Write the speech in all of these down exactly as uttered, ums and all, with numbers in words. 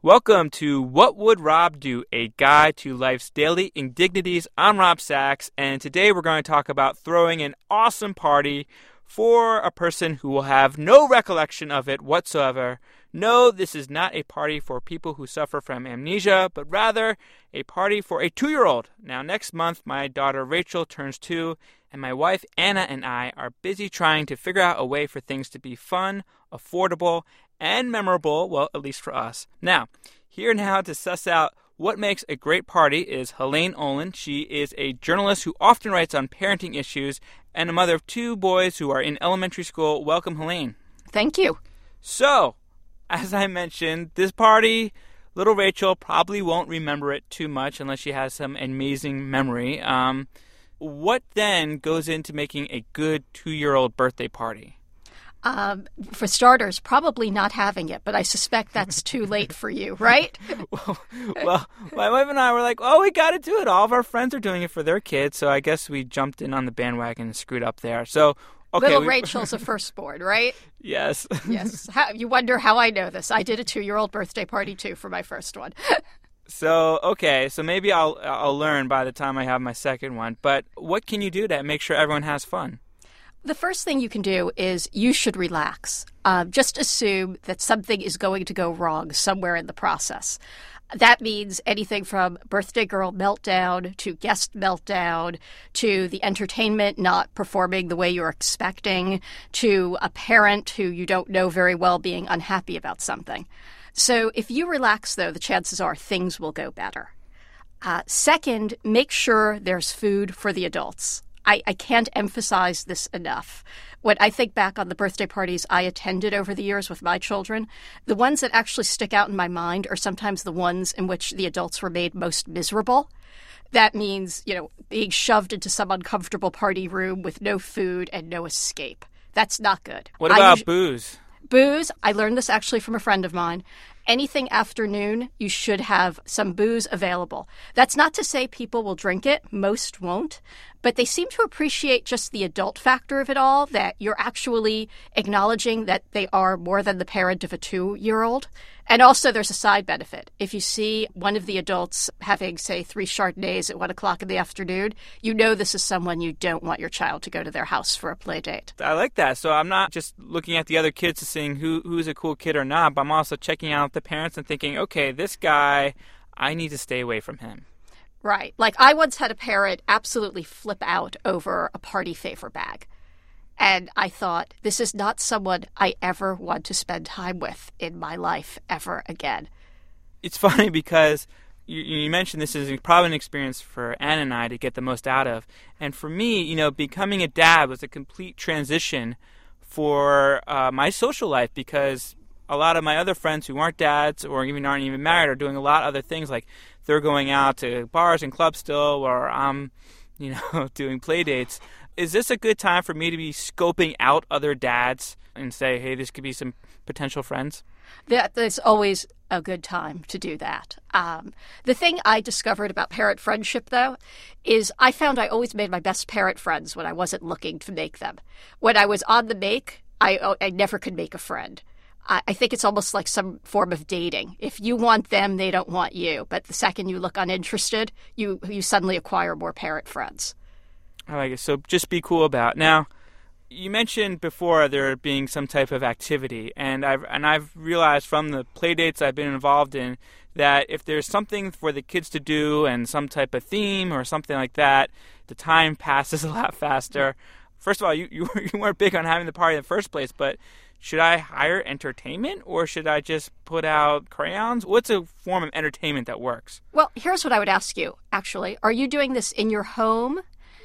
Welcome to What Would Rob Do? A guide to life's daily indignities. I'm Rob Sachs, and today we're going to talk about throwing an awesome party for a person who will have no recollection of it whatsoever. No, this is not a party for people who suffer from amnesia, but rather a party for a two-year-old. Now, next month, my daughter Rachel turns two, and my wife Anna and I are busy trying to figure out a way for things to be fun, affordable, and memorable, well, at least for us. Now, here now to suss out what makes a great party is Helene Olin. She is a journalist who often writes on parenting issues and a mother of two boys who are in elementary school. Welcome, Helene. Thank you. So, as I mentioned, this party, little Rachel probably won't remember it too much unless she has some amazing memory. Um, what then goes into making a good two-year-old birthday party? Um, for starters, probably not having it, but I suspect that's too late for you, right? well, well, my wife and I were like, oh, we got to do it. All of our friends are doing it for their kids, so I guess we jumped in on the bandwagon and screwed up there. So, okay. Little we... Rachel's a firstborn, right? Yes. Yes. How, you wonder how I know this. I did a two-year-old birthday party, too, for my first one. So, okay, so maybe I'll I'll learn by the time I have my second one. But what can you do to make sure everyone has fun? The first thing you can do is you should relax. Uh, just assume that something is going to go wrong somewhere in the process. That means anything from birthday girl meltdown to guest meltdown to the entertainment not performing the way you're expecting to a parent who you don't know very well being unhappy about something. So if you relax, though, the chances are things will go better. Uh, second, make sure there's food for the adults. I, I can't emphasize this enough. When I think back on the birthday parties I attended over the years with my children, the ones that actually stick out in my mind are sometimes the ones in which the adults were made most miserable. That means, you know, being shoved into some uncomfortable party room with no food and no escape. That's not good. What about us- booze? Booze, I learned this actually from a friend of mine. Anything afternoon, you should have some booze available. That's not to say people will drink it. Most won't. But they seem to appreciate just the adult factor of it all, that you're actually acknowledging that they are more than the parent of a two-year-old. And also there's a side benefit. If you see one of the adults having, say, three Chardonnays at one o'clock in the afternoon, you know this is someone you don't want your child to go to their house for a play date. I like that. So I'm not just looking at the other kids and seeing who who's a cool kid or not, but I'm also checking out the parents and thinking, okay, this guy, I need to stay away from him. Right. Like I once had a parent absolutely flip out over a party favor bag. And I thought, this is not someone I ever want to spend time with in my life ever again. It's funny because you, you mentioned this is probably an experience for Anna and I to get the most out of. And for me, you know, becoming a dad was a complete transition for uh, my social life because a lot of my other friends who aren't dads or even aren't even married are doing a lot of other things. Like they're going out to bars and clubs still, or I'm, you know, doing play dates. Is this a good time for me to be scoping out other dads and say, hey, this could be some potential friends? That is always a good time to do that. Um, the thing I discovered about parent friendship, though, is I found I always made my best parent friends when I wasn't looking to make them. When I was on the make, I, I never could make a friend. I, I think it's almost like some form of dating. If you want them, they don't want you. But the second you look uninterested, you you suddenly acquire more parent friends. I like it. So just be cool about it. Now, you mentioned before there being some type of activity, and I've and I've realized from the play dates I've been involved in that if there's something for the kids to do and some type of theme or something like that, the time passes a lot faster. First of all, you you, you weren't big on having the party in the first place, but should I hire entertainment or should I just put out crayons? What's a form of entertainment that works? Well, here's what I would ask you, actually. Are you doing this in your home?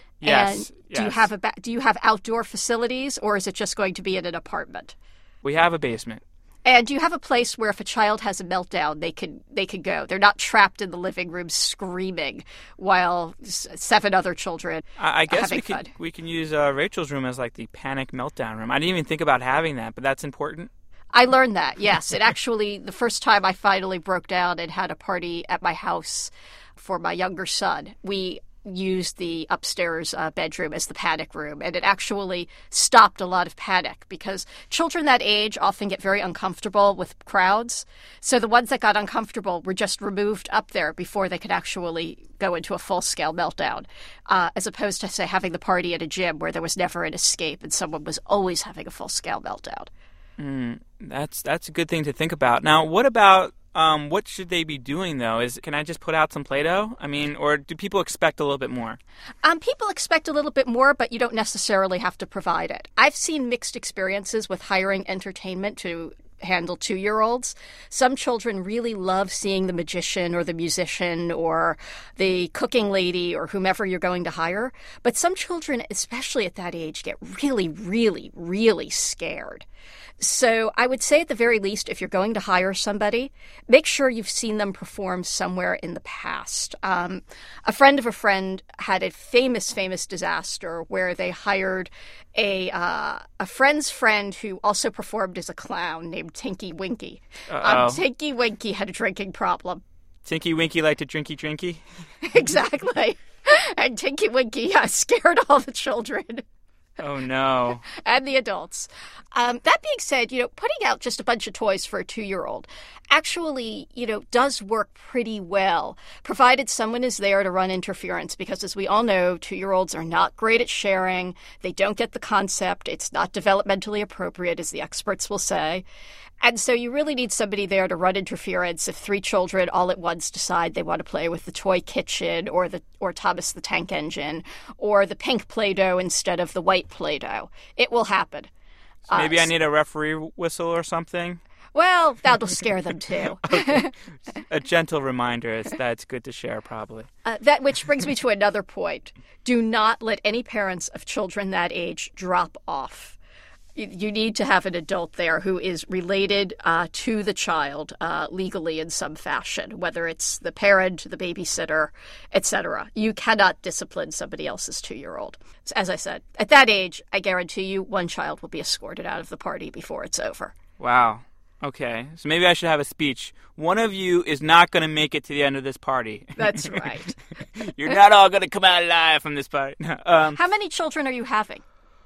Yes. And yes. do you have a ba- do you have outdoor facilities, or is it just going to be in an apartment? We have a basement. And do you have a place where if a child has a meltdown, they can they can go? They're not trapped in the living room screaming while s- seven other children I, I guess having we fun. can we can use uh, Rachel's room as like the panic meltdown room. I didn't even think about having that, but that's important. I learned that, yes. It actually, the first time I finally broke down and had a party at my house for my younger son, we used the upstairs uh, bedroom as the panic room, and it actually stopped a lot of panic because children that age often get very uncomfortable with crowds. So the ones that got uncomfortable were just removed up there before they could actually go into a full-scale meltdown, uh, as opposed to, say, having the party at a gym where there was never an escape and someone was always having a full-scale meltdown. Mm, that's that's a good thing to think about. Now, what about Um, what should they be doing, though? Is Can I just put out some Play-Doh? I mean, or do people expect a little bit more? Um, people expect a little bit more, but you don't necessarily have to provide it. I've seen mixed experiences with hiring entertainment to handle two-year-olds. Some children really love seeing the magician or the musician or the cooking lady or whomever you're going to hire. But some children, especially at that age, get really, really, really scared. So I would say at the very least, if you're going to hire somebody, make sure you've seen them perform somewhere in the past. Um, a friend of a friend had a famous, famous disaster where they hired a uh, a friend's friend who also performed as a clown named Tinky Winky. Um, Tinky Winky had a drinking problem. Tinky Winky liked to drinky drinky? Exactly. And Tinky Winky uh, scared all the children. Oh, no. And the adults. Um, that being said, you know, putting out just a bunch of toys for a two-year-old actually, you know, does work pretty well, provided someone is there to run interference, because as we all know, two-year-olds are not great at sharing. They don't get the concept. It's not developmentally appropriate, as the experts will say. And so you really need somebody there to run interference if three children all at once decide they want to play with the toy kitchen or the or Thomas the Tank Engine or the pink Play-Doh instead of the white Play-Doh. It will happen. So maybe uh, I need a referee whistle or something? Well, that'll scare them too. Okay. A gentle reminder is that it's good to share, probably. Uh, that which brings me to another point. Do not let any parents of children that age drop off. You need to have an adult there who is related uh, to the child uh, legally in some fashion, whether it's the parent, the babysitter, et cetera. You cannot discipline somebody else's two-year-old. As I said, at that age, I guarantee you one child will be escorted out of the party before it's over. Wow. Okay. So maybe I should have a speech. One of you is not going to make it to the end of this party. That's right. You're not all going to come out alive from this party. um, How many children are you having?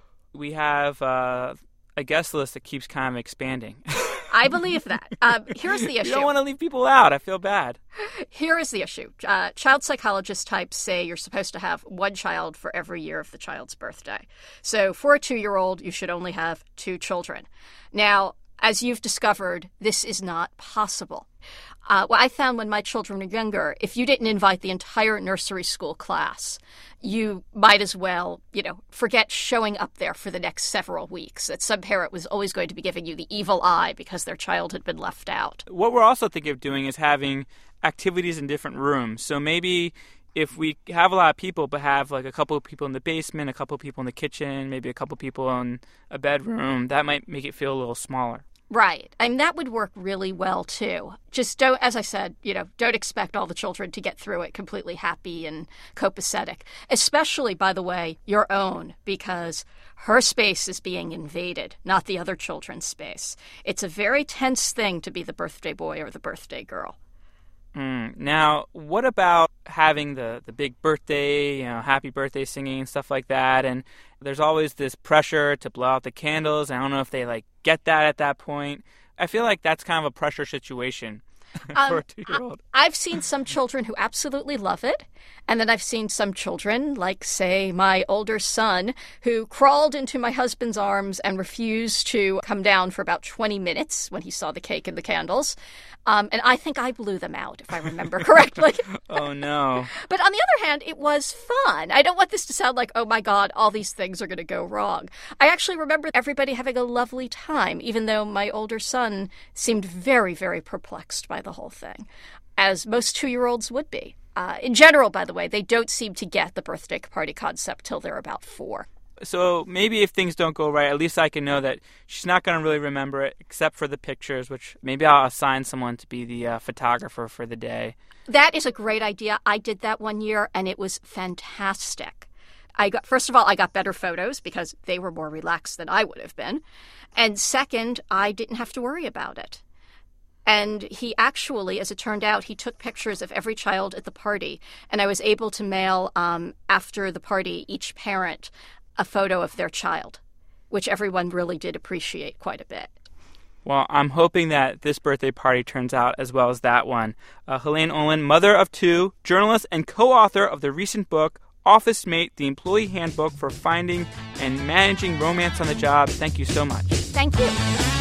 We have uh, a guest list that keeps kind of expanding. I believe that. Um, here's the issue. You don't want to leave people out. I feel bad. Here is the issue. Uh, child psychologist types say you're supposed to have one child for every year of the child's birthday. So for a two-year-old, you should only have two children. Now, as you've discovered, this is not possible. Uh, what I found when my children were younger, if you didn't invite the entire nursery school class, you might as well, you know, forget showing up there for the next several weeks. That some parent was always going to be giving you the evil eye because their child had been left out. What we're also thinking of doing is having activities in different rooms. So maybe if we have a lot of people, but have like a couple of people in the basement, a couple of people in the kitchen, maybe a couple of people in a bedroom, that might make it feel a little smaller. Right. And that would work really well, too. Just don't, as I said, you know, don't expect all the children to get through it completely happy and copacetic. Especially, by the way, your own, because her space is being invaded, not the other children's space. It's a very tense thing to be the birthday boy or the birthday girl. Mm. Now, what about having the, the big birthday, you know, happy birthday singing and stuff like that? And there's always this pressure to blow out the candles. I don't know if they, like, get that at that point. I feel like that's kind of a pressure situation for um, a two-year-old. I've seen some children who absolutely love it. And then I've seen some children, like, say, my older son, who crawled into my husband's arms and refused to come down for about twenty minutes when he saw the cake and the candles. Um, and I think I blew them out, if I remember correctly. Oh, no. But on the other hand, it was fun. I don't want this to sound like, oh, my God, all these things are going to go wrong. I actually remember everybody having a lovely time, even though my older son seemed very, very perplexed by the whole thing, as most two-year-olds would be. Uh, in general, by the way, they don't seem to get the birthday party concept till they're about four. So maybe if things don't go right, at least I can know that she's not going to really remember it except for the pictures, which maybe I'll assign someone to be the uh, photographer for the day. That is a great idea. I did that one year, and it was fantastic. I got, first of all, I got better photos because they were more relaxed than I would have been. And second, I didn't have to worry about it. And he actually, as it turned out, he took pictures of every child at the party. And I was able to mail, um, after the party, each parent a photo of their child, which everyone really did appreciate quite a bit. Well, I'm hoping that this birthday party turns out as well as that one. Uh, Helene Olin, mother of two, journalist and co-author of the recent book, Office Mate, the Employee Handbook for Finding and Managing Romance on the Job. Thank you so much. Thank you.